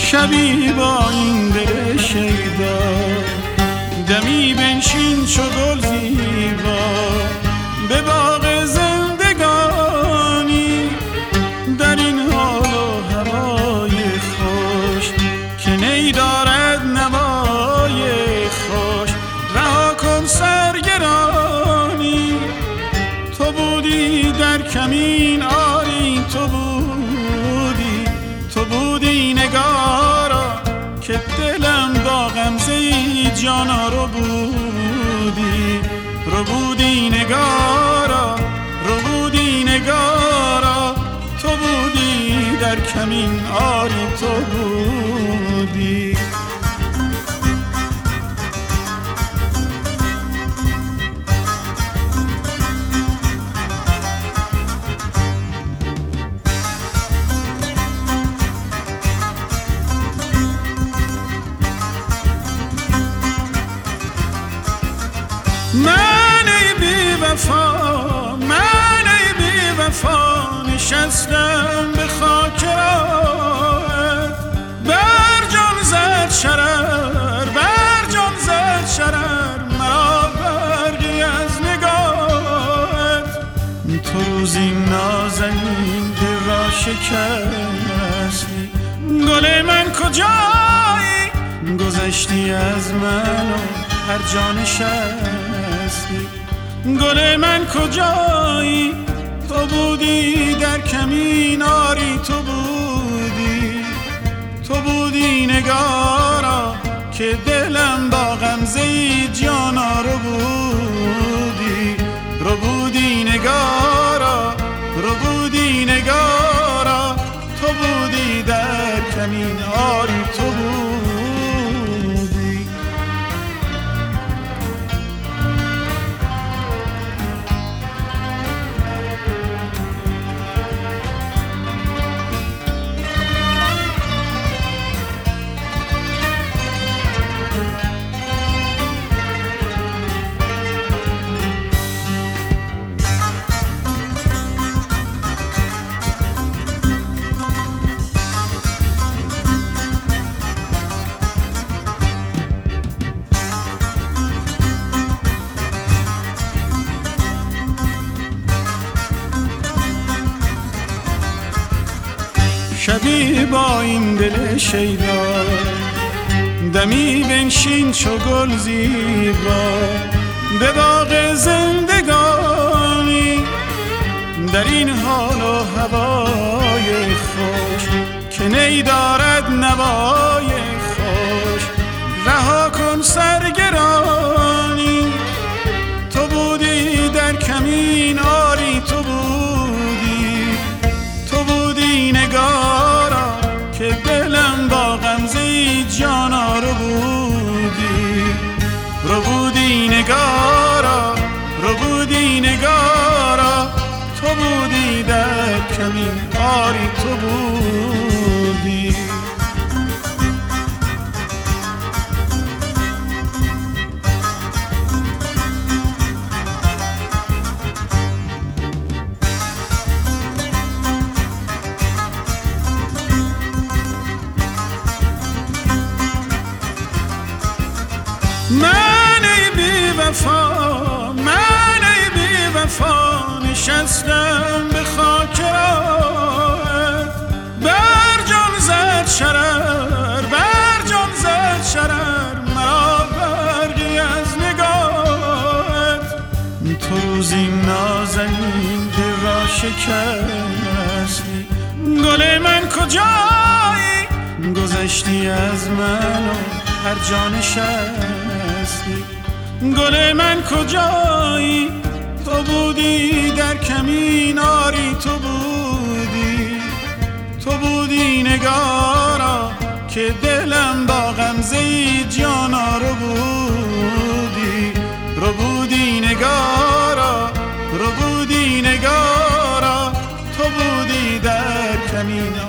شبی با این دل شیدا، دمی بنشین چو گل زیبا به باغ زندگانی، در این حال و هوای خوش که نی دارد نوای خوش. رها کن سرگرانی، تو بودی در کمین آری، تو بودی نگارا که دلم با غمزه جانا رو بودی نگارا، تو بودی در کمین آری، تو بودی. من ای بی وفا نشستم به خاک راهت، بر جان زد شرر مرا برقی از نگاهت. تو روزی نازنین دل را شکستی، گل من کجایی؟ گذشتی از من و هر جا نشستی. گل من کجایی؟ تو بودی در کمین آری، تو بودی نگارا که دلم با غمزه جانا رو بودی نگارا، تو بودی در کمین آری، تو بودی. شبی با این دل شیدا، دمی بنشین چو گل زیبا به باغ زندگانی، در این حال و هوای خوش که نی دارد نوای خوش. رها کن سرگرانی، تو بودی در کمین آری، تو بودی نگارا که دلم با غمزه جانا رو بودی نگارا، تو بودی در کمین آری، تو بودی. من ای بی وفا نشستم به خاک راهت، بر جان زد شرر مرا برقی از نگاهت. تو روزی نازنین دل را شکستی، گل من کجایی؟ گذشتی از من و هر جا نشستی. گل من کجایی؟ تو بودی در کمین آری، تو بودی نگارا که دلم با غمزه جانا رو بودی نگارا، تو بودی در کمین